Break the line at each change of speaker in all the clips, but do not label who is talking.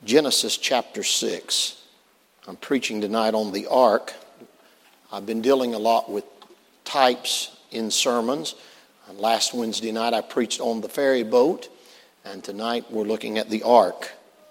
Genesis chapter 6. I'm preaching tonight on the ark. I've been dealing a lot with types in sermons. Last Wednesday night I preached on the ferry boat, and tonight we're looking at the ark.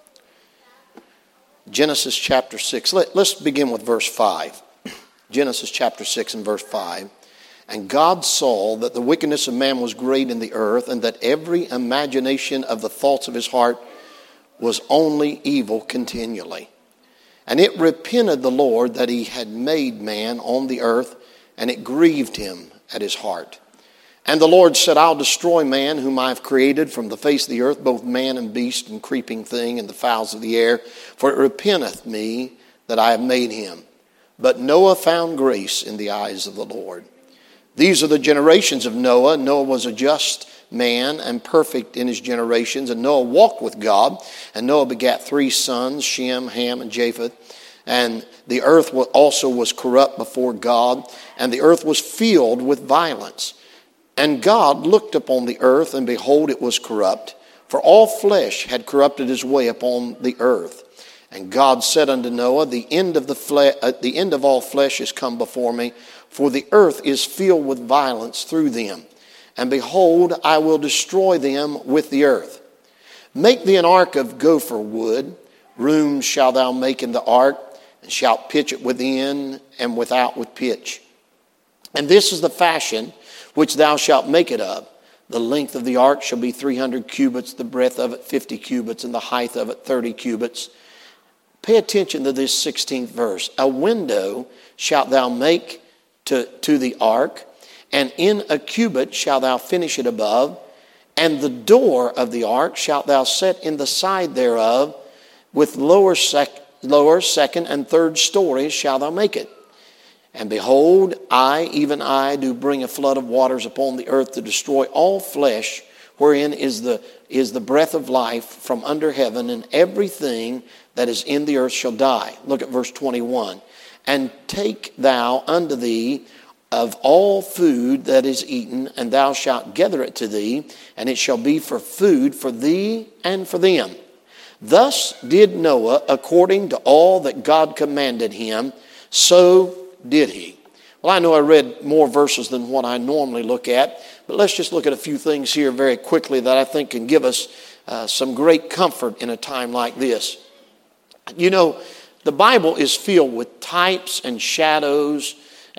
Genesis chapter 6. Let's begin with verse 5. Genesis chapter 6 and verse 5. And God saw that the wickedness of man was great in the earth, and that every imagination of the thoughts of his heart was only evil continually. And it repented the Lord that he had made man on the earth, and it grieved him at his heart. And the Lord said, I'll destroy man whom I have created from the face of the earth, both man and beast and creeping thing and the fowls of the air, for it repenteth me that I have made him. But Noah found grace in the eyes of the Lord. These are the generations of Noah. Noah was a just man and perfect in his generations. And Noah walked with God. And Noah begat 3 sons, Shem, Ham, and Japheth. And the earth also was corrupt before God. And the earth was filled with violence. And God looked upon the earth, and behold, it was corrupt. For all flesh had corrupted his way upon the earth. And God said unto Noah, the end of all flesh is come before me, for the earth is filled with violence through them. And behold, I will destroy them with the earth. Make thee an ark of gopher wood. Rooms shalt thou make in the ark, and shalt pitch it within and without with pitch. And this is the fashion which thou shalt make it of. The length of the ark shall be 300 cubits, the breadth of it 50 cubits, and the height of it 30 cubits. Pay attention to this 16th verse. A window shalt thou make to the ark, and in a cubit shalt thou finish it above, and the door of the ark shalt thou set in the side thereof, with lower, second, and third stories shalt thou make it. And behold, I, even I, do bring a flood of waters upon the earth to destroy all flesh, wherein is the breath of life from under heaven, and everything that is in the earth shall die. Look at verse 21. And take thou unto thee of all food that is eaten, and thou shalt gather it to thee, and it shall be for food for thee and for them. Thus did Noah according to all that God commanded him, so did he. Well, I know I read more verses than what I normally look at, but let's just look at a few things here very quickly that I think can give us some great comfort in a time like this. You know, the Bible is filled with types and shadows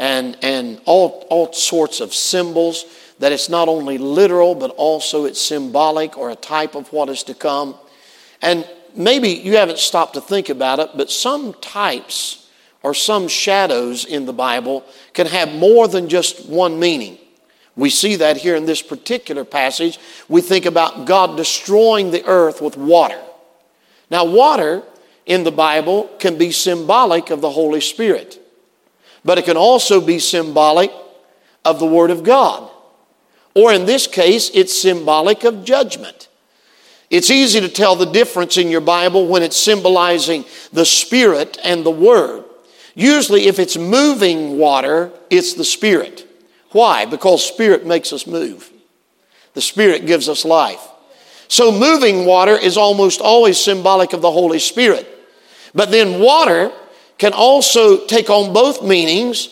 and all sorts of symbols, that it's not only literal, but also it's symbolic or a type of what is to come. And maybe you haven't stopped to think about it, but some types or some shadows in the Bible can have more than just one meaning. We see that here in this particular passage. We think about God destroying the earth with water. Now, water in the Bible can be symbolic of the Holy Spirit, but it can also be symbolic of the Word of God. Or in this case, it's symbolic of judgment. It's easy to tell the difference in your Bible when it's symbolizing the Spirit and the Word. Usually, if it's moving water, it's the Spirit. Why? Because Spirit makes us move. The Spirit gives us life. So moving water is almost always symbolic of the Holy Spirit. But then water can also take on both meanings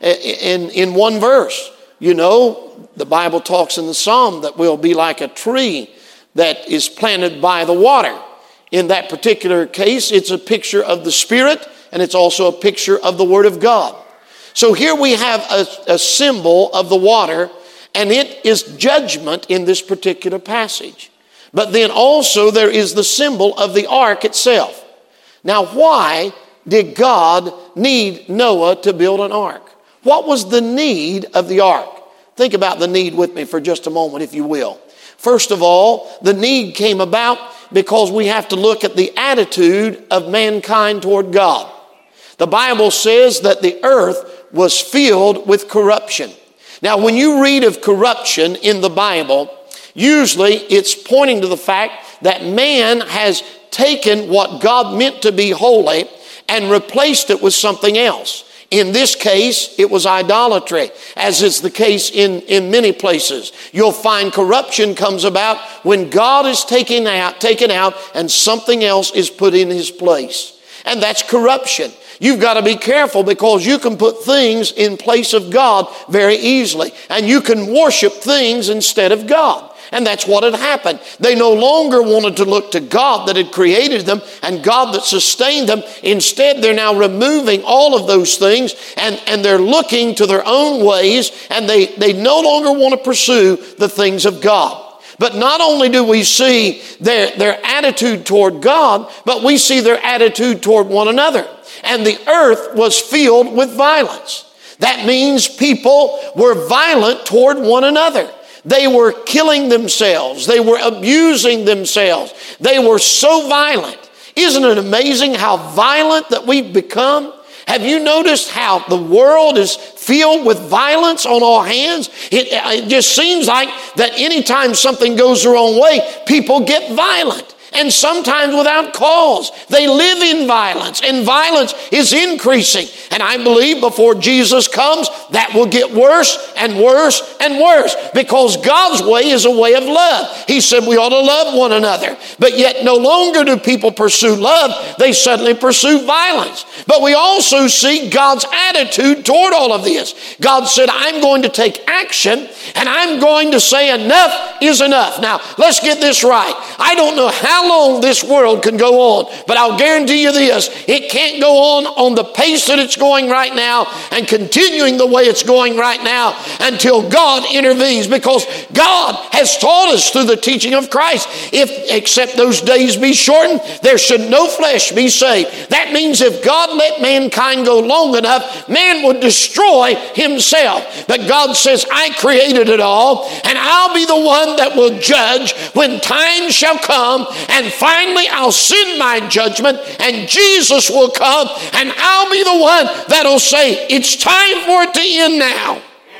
in one verse. You know, the Bible talks in the Psalm that we'll be like a tree that is planted by the water. In that particular case, it's a picture of the Spirit, and it's also a picture of the Word of God. So here we have a symbol of the water, and it is judgment in this particular passage. But then also there is the symbol of the ark itself. Now, why did God need Noah to build an ark? What was the need of the ark? Think about the need with me for just a moment, if you will. First of all, the need came about because we have to look at the attitude of mankind toward God. The Bible says that the earth was filled with corruption. Now, when you read of corruption in the Bible, usually it's pointing to the fact that man has taken what God meant to be holy and replaced it with something else. In this case, it was idolatry, as is the case in many places. You'll find corruption comes about when God is taken out and something else is put in his place. And that's corruption. You've got to be careful because you can put things in place of God very easily. And you can worship things instead of God. And that's what had happened. They no longer wanted to look to God that had created them and God that sustained them. Instead, they're now removing all of those things and they're looking to their own ways, and they no longer want to pursue the things of God. But not only do we see their attitude toward God, but we see their attitude toward one another. And the earth was filled with violence. That means people were violent toward one another. They were killing themselves. They were abusing themselves. They were so violent. Isn't it amazing how violent that we've become? Have you noticed how the world is filled with violence on all hands? It just seems like that anytime something goes the wrong way, people get violent. And sometimes without cause. They live in violence, and violence is increasing. And I believe before Jesus comes, that will get worse and worse and worse, because God's way is a way of love. He said we ought to love one another. But yet no longer do people pursue love, they suddenly pursue violence. But we also see God's attitude toward all of this. God said, I'm going to take action, and I'm going to say enough is enough. Now, let's get this right. I don't know how long this world can go on, but I'll guarantee you this: it can't go on the pace that it's going right now and continuing the way it's going right now until God intervenes, because God has taught us through the teaching of Christ, except those days be shortened, there should no flesh be saved. That means if God let mankind go long enough, man would destroy himself. But God says, I created it all, and I'll be the one that will judge when time shall come. And finally, I'll send my judgment, and Jesus will come, and I'll be the one that'll say, it's time for it to end now.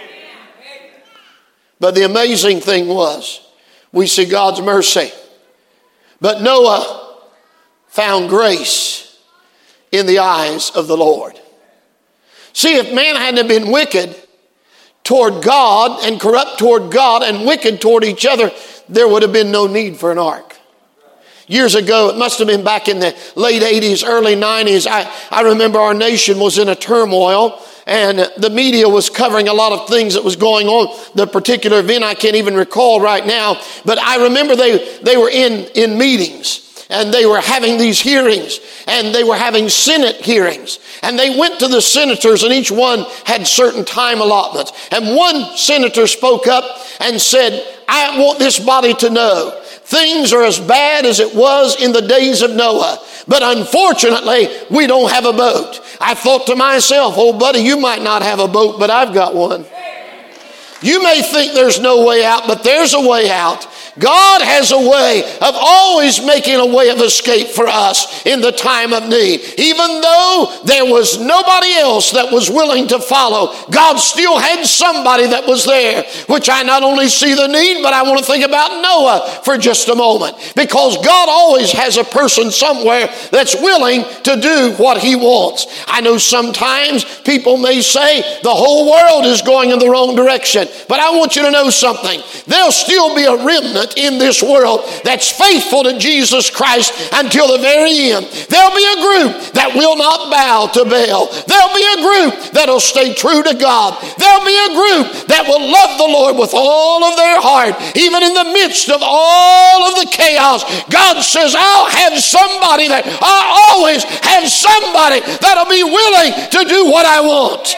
But the amazing thing was, we see God's mercy. But Noah found grace in the eyes of the Lord. See, if man hadn't been wicked toward God and corrupt toward God and wicked toward each other, there would have been no need for an ark. Years ago, it must have been back in the late 80s, early 90s, I remember our nation was in a turmoil, and the media was covering a lot of things that was going on. The particular event I can't even recall right now, but I remember they were in meetings, and they were having these hearings, and they were having Senate hearings, and they went to the senators, and each one had certain time allotments. And one senator spoke up and said, I want this body to know things are as bad as it was in the days of Noah. But unfortunately, we don't have a boat. I thought to myself, oh buddy, you might not have a boat, but I've got one. You may think there's no way out, but there's a way out. God has a way of always making a way of escape for us in the time of need. Even though there was nobody else that was willing to follow, God still had somebody that was there, which I not only see the need, but I want to think about Noah for just a moment, because God always has a person somewhere that's willing to do what he wants. I know sometimes people may say the whole world is going in the wrong direction, but I want you to know something. There'll still be a remnant in this world that's faithful to Jesus Christ until the very end. There'll be a group that will not bow to Baal. There'll be a group that'll stay true to God. There'll be a group that will love the Lord with all of their heart, even in the midst of all of the chaos. God says, I'll always have somebody that'll be willing to do what I want.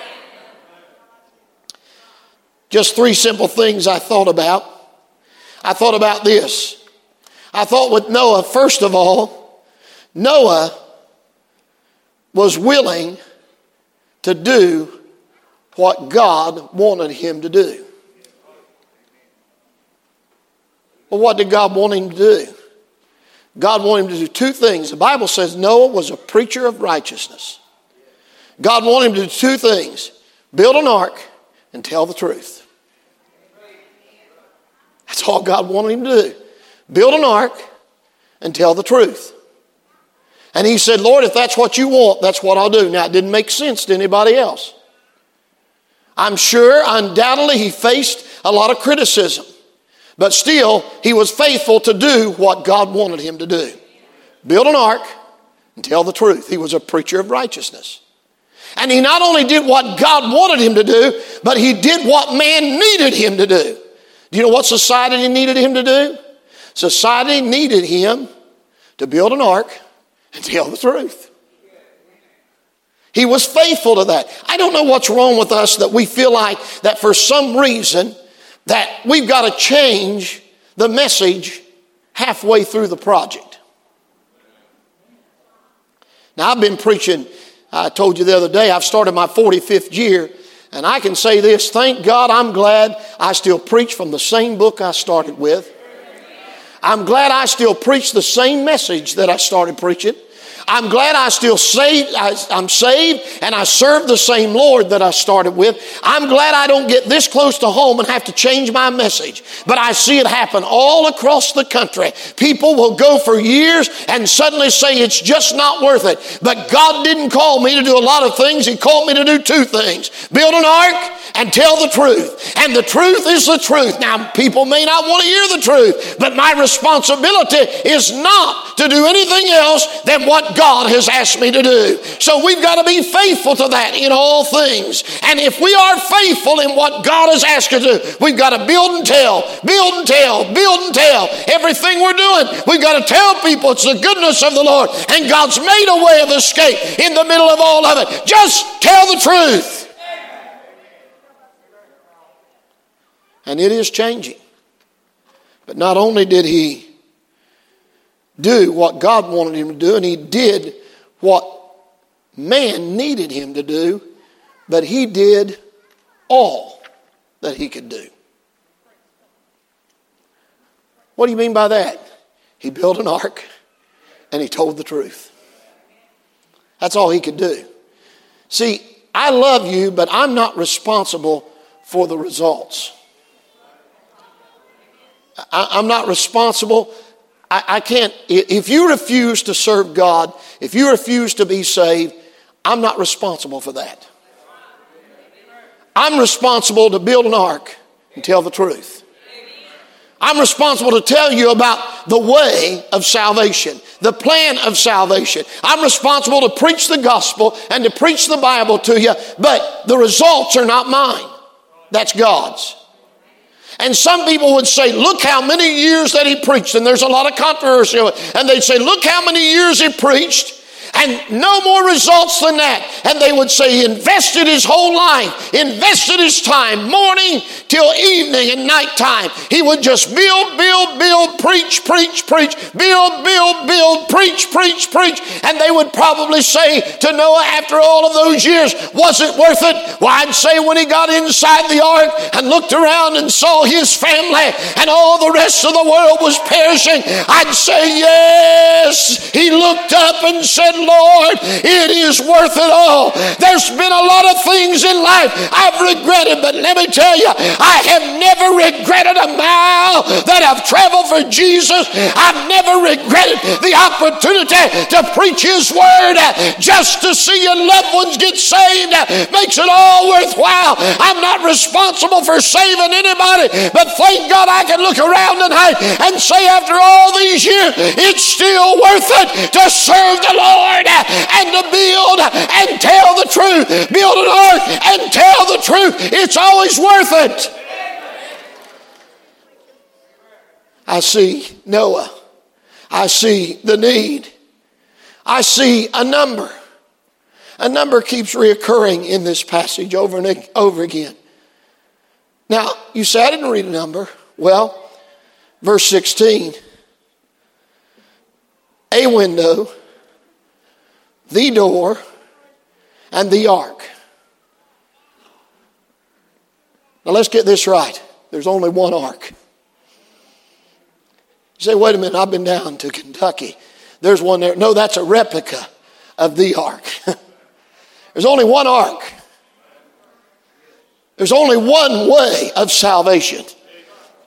Just three simple things I thought about. I thought about this. I thought with Noah, first of all, Noah was willing to do what God wanted him to do. Well, what did God want him to do? God wanted him to do two things. The Bible says Noah was a preacher of righteousness. God wanted him to do two things: build an ark and tell the truth. That's all God wanted him to do. Build an ark and tell the truth. And he said, Lord, if that's what you want, that's what I'll do. Now, it didn't make sense to anybody else. I'm sure, undoubtedly, he faced a lot of criticism. But still, he was faithful to do what God wanted him to do. Build an ark and tell the truth. He was a preacher of righteousness. And he not only did what God wanted him to do, but he did what man needed him to do. Do you know what society needed him to do? Society needed him to build an ark and tell the truth. He was faithful to that. I don't know what's wrong with us that we feel like that for some reason that we've got to change the message halfway through the project. Now, I've been preaching, I told you the other day, I've started my 45th year, and I can say this, thank God I'm glad I still preach from the same book I started with. I'm glad I still preach the same message that I started preaching. I'm glad I'm saved and I serve the same Lord that I started with. I'm glad I don't get this close to home and have to change my message. But I see it happen all across the country. People will go for years and suddenly say it's just not worth it. But God didn't call me to do a lot of things. He called me to do two things. Build an ark and tell the truth. And the truth is the truth. Now, people may not want to hear the truth, but my responsibility is not to do anything else than what God has asked me to do. So we've got to be faithful to that in all things. And if we are faithful in what God has asked us to do, we've got to build and tell, build and tell, build and tell. Everything we're doing, we've got to tell people it's the goodness of the Lord. And God's made a way of escape in the middle of all of it. Just tell the truth. And it is changing. But not only did he do what God wanted him to do, and he did what man needed him to do, but he did all that he could do. What do you mean by that? He built an ark and he told the truth. That's all he could do. See, I love you, but I'm not responsible for the results. I'm not responsible. I can't, if you refuse to serve God, if you refuse to be saved, I'm not responsible for that. I'm responsible to build an ark and tell the truth. I'm responsible to tell you about the way of salvation, the plan of salvation. I'm responsible to preach the gospel and to preach the Bible to you, but the results are not mine. That's God's. And some people would say, look how many years that he preached. And there's a lot of controversy. And they'd say, look how many years he preached. And no more results than that. And they would say he invested his whole life, invested his time, morning till evening and nighttime. He would just build, preach, build, preach. And they would probably say to Noah after all of those years, was it worth it? Well, I'd say when he got inside the ark and looked around and saw his family and all the rest of the world was perishing, I'd say yes. He looked up and said, Lord, it is worth it all. There's been a lot of things in life I've regretted, but let me tell you, I have never regretted a mile that I've traveled for Jesus. I've never regretted the opportunity to preach his word. Just to see your loved ones get saved makes it all worthwhile. I'm not responsible for saving anybody, but thank God I can look around tonight and say after all these years, it's still worth it to serve the Lord and to build and tell the truth. Build an ark and tell the truth. It's always worth it. I see Noah. I see the need. I see a number. A number keeps reoccurring in this passage over and over again. Now, you say, I didn't read a number. Well, verse 16. A window, the door, and the ark. Now let's get this right. There's only one ark. You say, wait a minute, I've been down to Kentucky. There's one there. No, that's a replica of the ark. There's only one ark. There's only one way of salvation.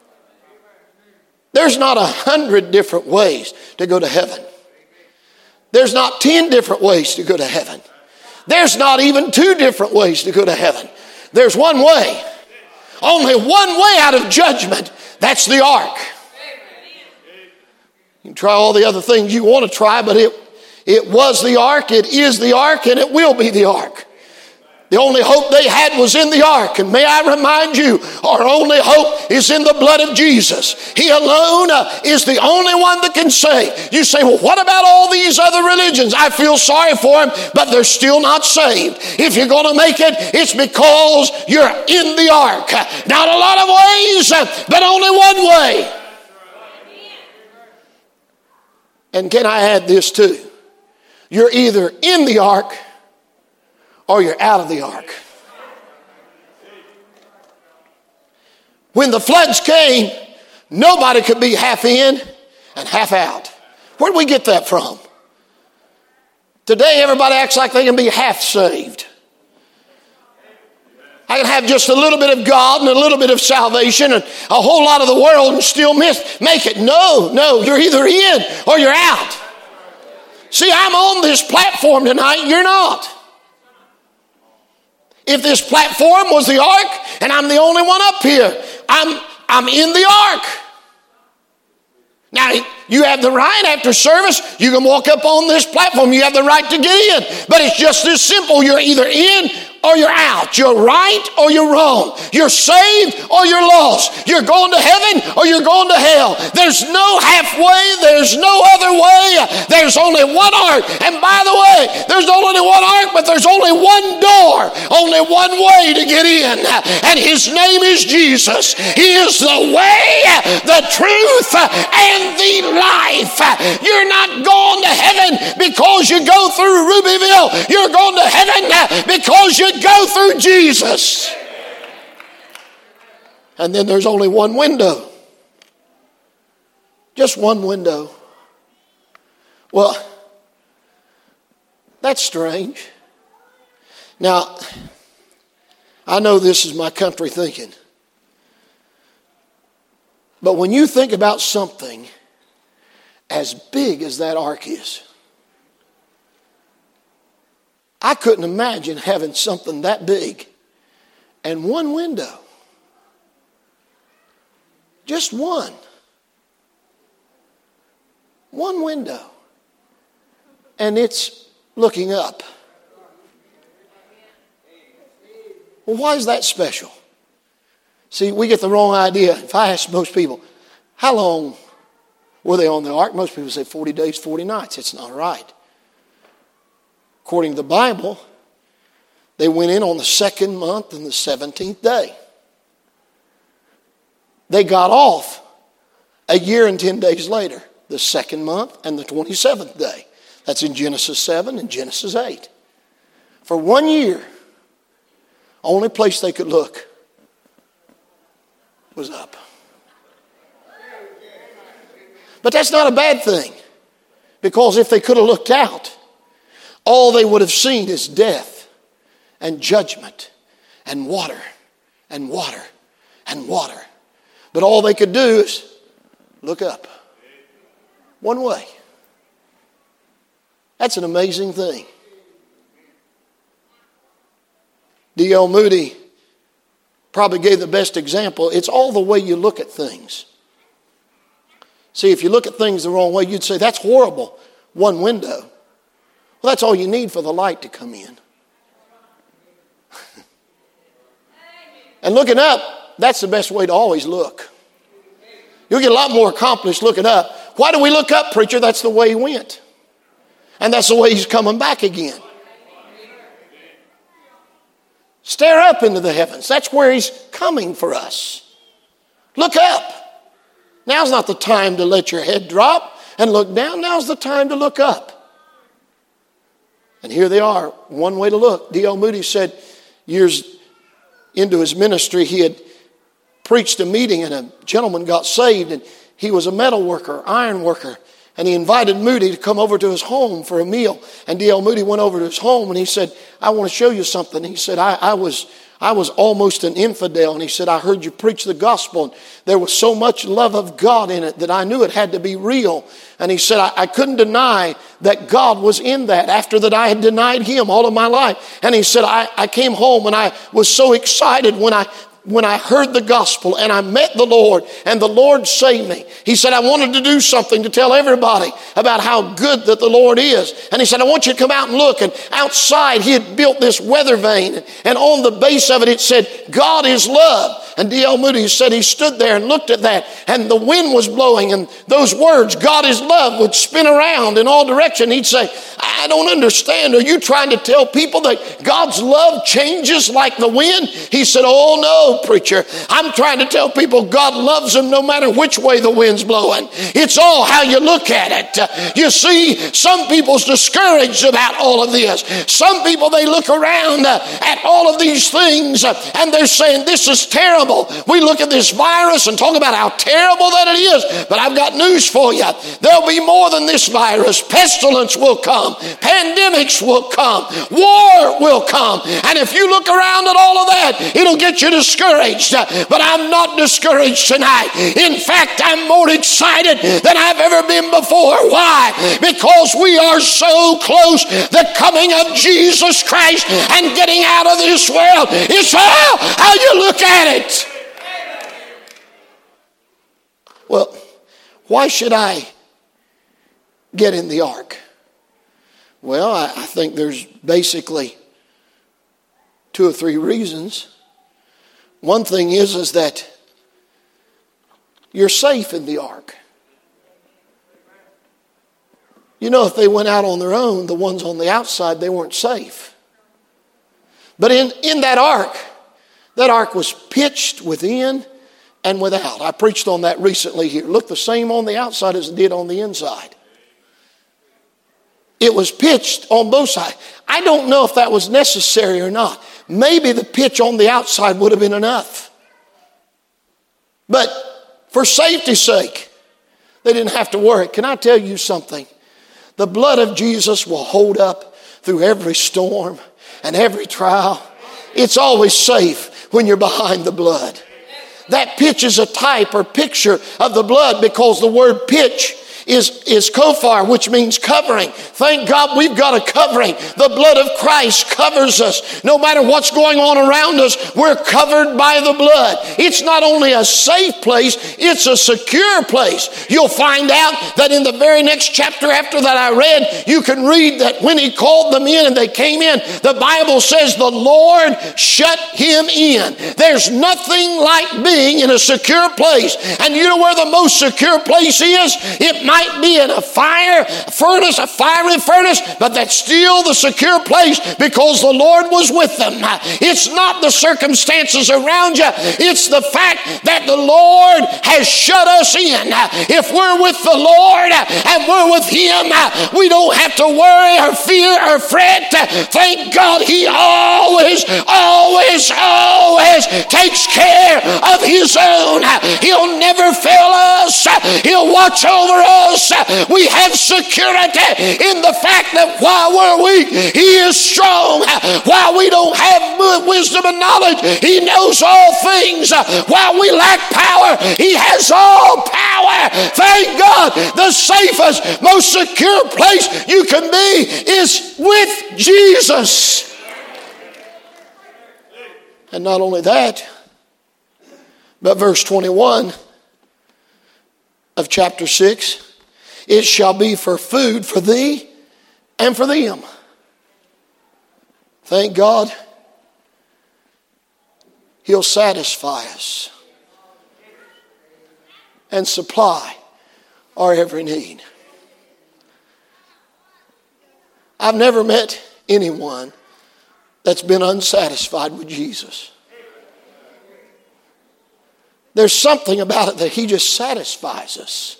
There's not 100 different ways to go to heaven. There's not 10 different ways to go to heaven. There's not even 2 different ways to go to heaven. There's one way. Only one way out of judgment. That's the ark. You can try all the other things you want to try, but it was the ark, it is the ark, and it will be the ark. The only hope they had was in the ark. And may I remind you, our only hope is in the blood of Jesus. He alone is the only one that can save. You say, well, what about all these other religions? I feel sorry for them, but they're still not saved. If you're going to make it, it's because you're in the ark. Not a lot of ways, but only one way. And can I add this too? You're either in the ark or you're out of the ark. When the floods came, nobody could be half in and half out. Where did we get that from? Today, everybody acts like they can be half saved. I can have just a little bit of God and a little bit of salvation and a whole lot of the world and still make it. No, you're either in or you're out. See, I'm on this platform tonight, you're not. If this platform was the ark and I'm the only one up here, I'm in the ark. Now, you have the right after service, you can walk up on this platform, you have the right to get in. But it's just as simple, you're either in or you're out. You're right or you're wrong. You're saved or you're lost. You're going to heaven or you're going to hell. There's no halfway. There's no other way. There's only one ark. And by the way, there's not only one ark, but there's only one door. Only one way to get in. And his name is Jesus. He is the way, the truth, and the life. You're not going to heaven because you go through Rubyville. You're going to heaven because you go through Jesus. And then there's only one window. Just one window. Well, that's strange. Now, I know this is my country thinking. But when you think about something as big as that ark is, I couldn't imagine having something that big and one window. Just one. One window. And it's looking up. Well, why is that special? See, we get the wrong idea. If I ask most people, how long were they on the ark? Most people say 40 days, 40 nights. It's not right. According to the Bible, they went in on the 2nd month and the 17th day. They got off a year and 10 days later, the 2nd month and the 27th day. That's in Genesis 7 and Genesis 8. For 1 year, only place they could look was up. But that's not a bad thing, because if they could have looked out, all they would have seen is death and judgment and water and water and water. But all they could do is look up. One way. That's an amazing thing. D.L. Moody probably gave the best example. It's all the way you look at things. See, if you look at things the wrong way, you'd say, that's horrible. One window. Well, that's all you need for the light to come in. And looking up, that's the best way to always look. You'll get a lot more accomplished looking up. Why do we look up, preacher? That's the way he went. And that's the way he's coming back again. Stare up into the heavens. That's where he's coming for us. Look up. Now's not the time to let your head drop and look down. Now's the time to look up. And here they are, one way to look. D.L. Moody said years into his ministry, he had preached a meeting and a gentleman got saved, and he was a metal worker, iron worker. And he invited Moody to come over to his home for a meal. And D.L. Moody went over to his home and he said, I want to show you something. He said, I was I was almost an infidel. And he said, I heard you preach the gospel. And there was so much love of God in it that I knew it had to be real. And he said, I couldn't deny that God was in that after that I had denied him all of my life. And he said, I came home and I was so excited when I heard the gospel and I met the Lord and the Lord saved me. He said, I wanted to do something to tell everybody about how good that the Lord is. And he said, I want you to come out and look. And outside he had built this weather vane. And on the base of it, it said, God is love. And D.L. Moody said he stood there and looked at that. And the wind was blowing. And those words, God is love, would spin around in all directions. He'd say, I don't understand. Are you trying to tell people that God's love changes like the wind? He said, oh no, preacher. I'm trying to tell people God loves them no matter which way the wind's blowing. It's all how you look at it. You see, some people's discouraged about all of this. Some people, they look around at all of these things and they're saying, this is terrible. We look at this virus and talk about how terrible that it is. But I've got news for you. There'll be more than this virus. Pestilence will come. Pandemics will come. War will come. And if you look around at all of that, it'll get you discouraged. But I'm not discouraged tonight. In fact, I'm more excited than I've ever been before. Why? Because we are so close the coming of Jesus Christ and getting out of this world. It's how you look at it. Well, why should I get in the ark? Well, I think there's basically 2 or 3 reasons. One thing is that you're safe in the ark. You know, if they went out on their own, the ones on the outside, they weren't safe. But in that ark was pitched within and without. I preached on that recently here. It looked the same on the outside as it did on the inside. It was pitched on both sides. I don't know if that was necessary or not. Maybe the pitch on the outside would have been enough. But for safety's sake, they didn't have to worry. Can I tell you something? The blood of Jesus will hold up through every storm and every trial. It's always safe when you're behind the blood. That pitch is a type or picture of the blood because the word pitch is kofar, which means covering. Thank God we've got a covering. The blood of Christ covers us. No matter what's going on around us, we're covered by the blood. It's not only a safe place, it's a secure place. You'll find out that in the very next chapter after that I read, you can read that when he called them in and they came in, the Bible says the Lord shut him in. There's nothing like being in a secure place. And you know where the most secure place is? It might be in a fiery furnace, but that's still the secure place because the Lord was with them. It's not the circumstances around you. It's the fact that the Lord has shut us in. If we're with the Lord and we're with him, we don't have to worry or fear or fret. Thank God he always takes care of his own. He'll never fail us. He'll watch over us. We have security in the fact that while we're weak, he is strong. While we don't have wisdom and knowledge, he knows all things. While we lack power, he has all power. Thank God, the safest, most secure place you can be is with Jesus. And not only that, but verse 21 of chapter 6, it shall be for food for thee and for them. Thank God, he'll satisfy us and supply our every need. I've never met anyone that's been unsatisfied with Jesus. There's something about it that he just satisfies us.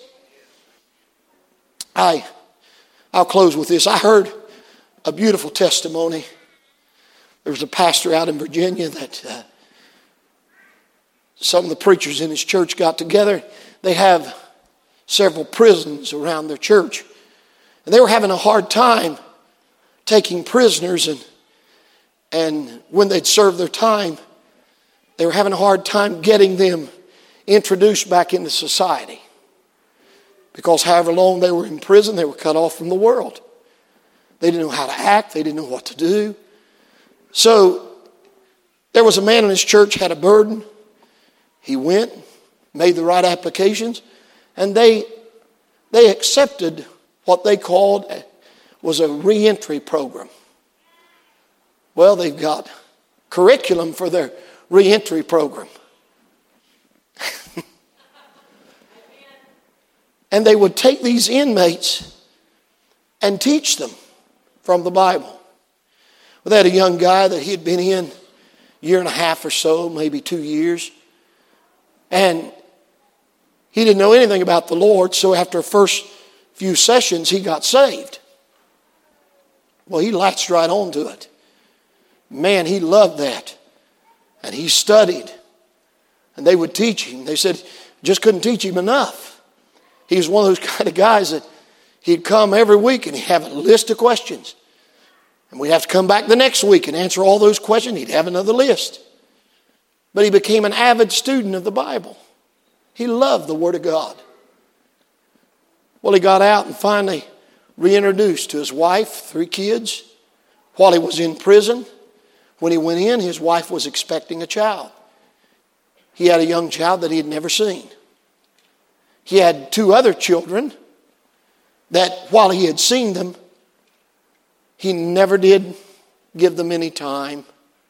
I'll close with this. I heard a beautiful testimony. There was a pastor out in Virginia that some of the preachers in his church got together. They have several prisons around their church. And they were having a hard time taking prisoners. And when they'd serve their time, They were having a hard time getting them introduced back into society. Because however long they were in prison, they were cut off from the world. They didn't know how to act. They didn't know what to do. So there was a man in his church had a burden. He went, made the right applications, and they accepted what they called was a reentry program. Well, they've got curriculum for their reentry program. And they would take these inmates and teach them from the Bible. Well, they had a young guy that he had been in a year and a half or so, maybe 2 years. And he didn't know anything about the Lord, so after the first few sessions, he got saved. Well, he latched right on to it. Man, he loved that. And he studied. And they would teach him. They said, just couldn't teach him enough. He was one of those kind of guys that he'd come every week and he'd have a list of questions. And we'd have to come back the next week and answer all those questions. He'd have another list. But he became an avid student of the Bible. He loved the Word of God. Well, he got out and finally reintroduced to his wife, 3 kids. While he was in prison, when he went in, his wife was expecting a child. He had a young child that he had never seen. He had 2 other children that while he had seen them, he never did give them any time.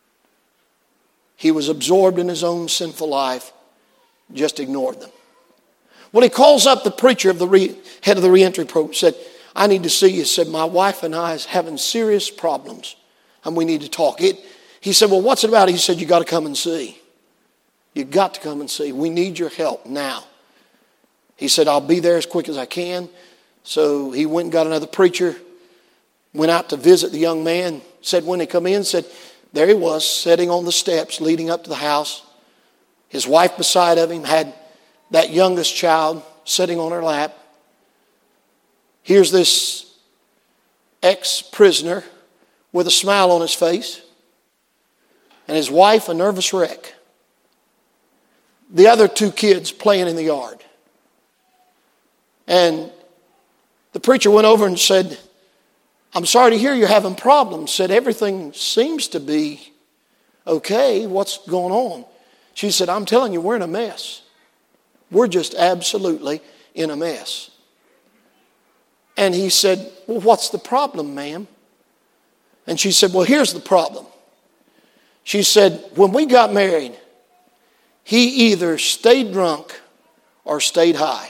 He was absorbed in his own sinful life, just ignored them. Well, he calls up the preacher of the head of the reentry program, said, I need to see you. He said, my wife and I is having serious problems and we need to talk. He said, well, what's it about? He said, you got to come and see. You got to come and see. We need your help now. He said, I'll be there as quick as I can. So he went and got another preacher, went out to visit the young man, said when he come in, said, there he was sitting on the steps leading up to the house. His wife beside of him had that youngest child sitting on her lap. Here's this ex-prisoner with a smile on his face, and his wife a nervous wreck. The other 2 kids playing in the yard. And the preacher went over and said, I'm sorry to hear you're having problems. Said, everything seems to be okay. What's going on? She said, I'm telling you, we're in a mess. We're just absolutely in a mess. And he said, well, what's the problem, ma'am? And she said, well, here's the problem. She said, when we got married, he either stayed drunk or stayed high.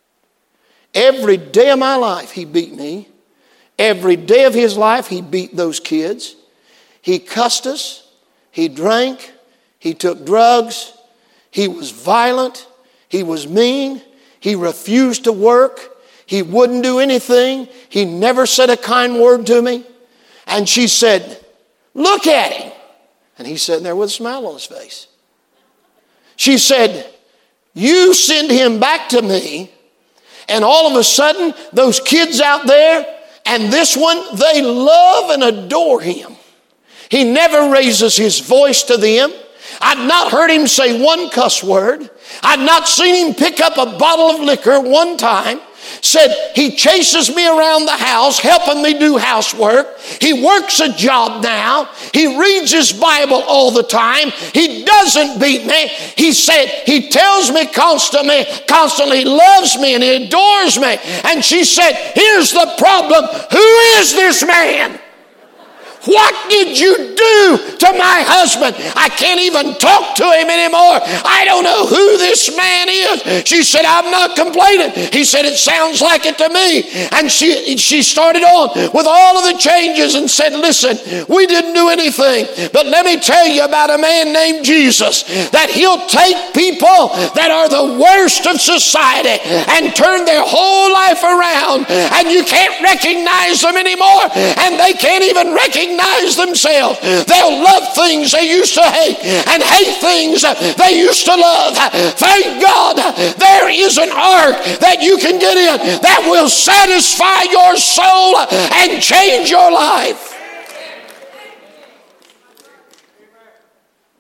Every day of my life, he beat me. Every day of his life, he beat those kids. He cussed us. He drank. He took drugs. He was violent. He was mean. He refused to work. He wouldn't do anything. He never said a kind word to me. And she said, look at him. And he's sitting there with a smile on his face. She said, you send him back to me, and all of a sudden, those kids out there and this one, they love and adore him. He never raises his voice to them. I'd not heard him say one cuss word. I'd not seen him pick up a bottle of liquor one time. Said he chases me around the house, helping me do housework. He works a job now. He reads his Bible all the time. He doesn't beat me. He said he tells me constantly loves me and he adores me. And she said, here's the problem. Who is this man? What did you do to my husband? I can't even talk to him anymore. I don't know who this man is. She said, I'm not complaining. He said, it sounds like it to me. And she started on with all of the changes and said, listen, we didn't do anything. But let me tell you about a man named Jesus, that he'll take people that are the worst of society and turn their whole life around. And you can't recognize them anymore. And they can't even recognize themselves. They'll love things they used to hate and hate things they used to love. Thank God there is an ark that you can get in that will satisfy your soul and change your life.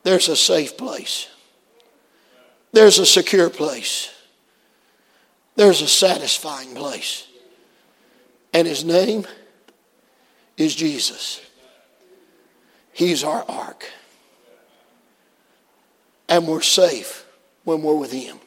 there's a safe place. There's a secure place. There's a satisfying place. And his name is Jesus. He's our ark. And we're safe when we're with him.